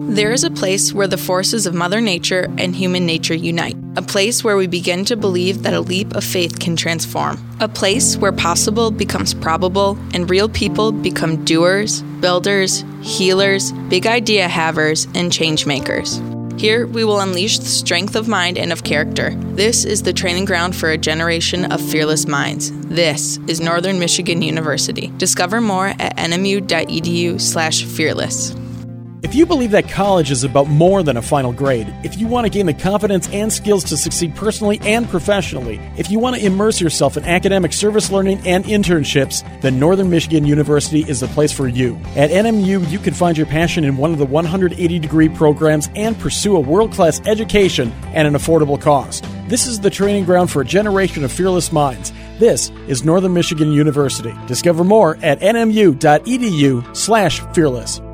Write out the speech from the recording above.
There is a place where the forces of Mother Nature and human nature unite. A place where we begin to believe that a leap of faith can transform. A place where possible becomes probable and real people become doers, builders, healers, big idea havers, and change makers. Here, we will unleash the strength of mind and of character. This is the training ground for a generation of fearless minds. This is Northern Michigan University. Discover more at nmu.edu/fearless. If you believe that college is about more than a final grade, if you want to gain the confidence and skills to succeed personally and professionally, if you want to immerse yourself in academic service learning and internships, then Northern Michigan University is the place for you. At NMU, you can find your passion in one of the 180-degree programs and pursue a world-class education at an affordable cost. This is the training ground for a generation of fearless minds. This is Northern Michigan University. Discover more at nmu.edu/fearless.